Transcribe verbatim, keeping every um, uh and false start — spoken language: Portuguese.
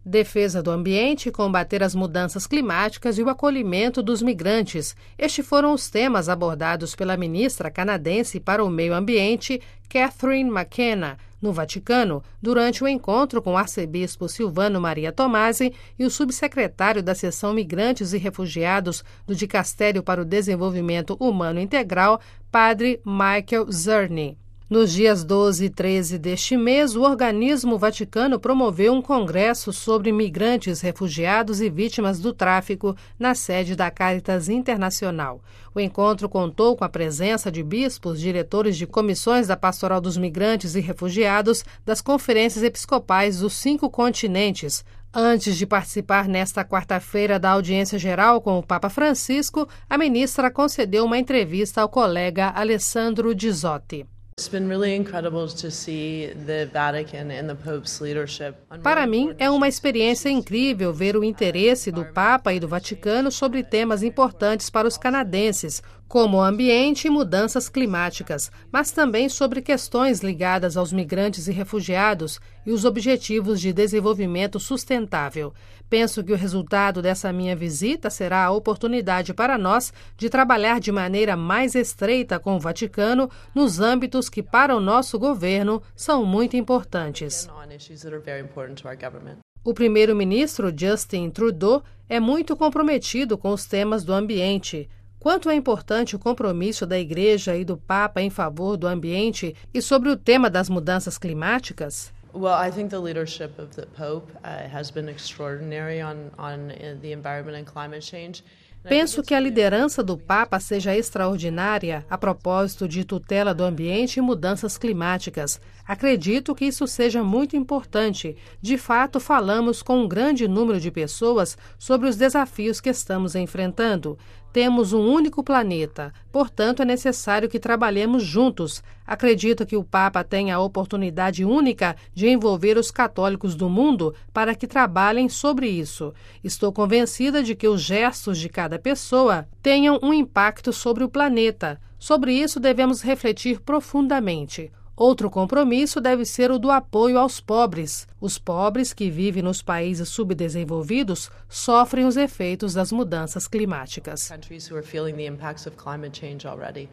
defesa do ambiente, combater as mudanças climáticas e o acolhimento dos migrantes. Estes foram os temas abordados pela ministra canadense para o Meio Ambiente, Catherine McKenna, no Vaticano, durante o encontro com o arcebispo Silvano Maria Tomasi e o subsecretário da Seção Migrantes e Refugiados do Dicastério para o Desenvolvimento Humano Integral, Padre Michael Zerny. Nos dias doze e treze deste mês, o organismo vaticano promoveu um congresso sobre migrantes, refugiados e vítimas do tráfico na sede da Caritas Internacional. O encontro contou com a presença de bispos, diretores de comissões da Pastoral dos Migrantes e Refugiados das conferências episcopais dos cinco continentes. Antes de participar nesta quarta-feira da audiência geral com o Papa Francisco, a ministra concedeu uma entrevista ao colega Alessandro Gizotti. Para mim, é uma experiência incrível ver o interesse do Papa e do Vaticano sobre temas importantes para os canadenses, como o ambiente e mudanças climáticas, mas também sobre questões ligadas aos migrantes e refugiados e os objetivos de desenvolvimento sustentável. Penso que o resultado dessa minha visita será a oportunidade para nós de trabalhar de maneira mais estreita com o Vaticano nos âmbitos que, para o nosso governo, são muito importantes. O primeiro-ministro Justin Trudeau é muito comprometido com os temas do ambiente. Quanto é importante o compromisso da Igreja e do Papa em favor do ambiente e sobre o tema das mudanças climáticas? Well, I think the leadership of the Pope uh, has been extraordinary on, on uh, the environment and climate change. Penso que a liderança do Papa seja extraordinária a propósito de tutela do ambiente e mudanças climáticas. Acredito que isso seja muito importante. De fato, falamos com um grande número de pessoas sobre os desafios que estamos enfrentando. Temos um único planeta, portanto é necessário que trabalhemos juntos. Acredito que o Papa tenha a oportunidade única de envolver os católicos do mundo para que trabalhem sobre isso. Estou convencida de que os gestos de cada pessoa tenham um impacto sobre o planeta. Sobre isso devemos refletir profundamente. Outro compromisso deve ser o do apoio aos pobres. Os pobres que vivem nos países subdesenvolvidos sofrem os efeitos das mudanças climáticas.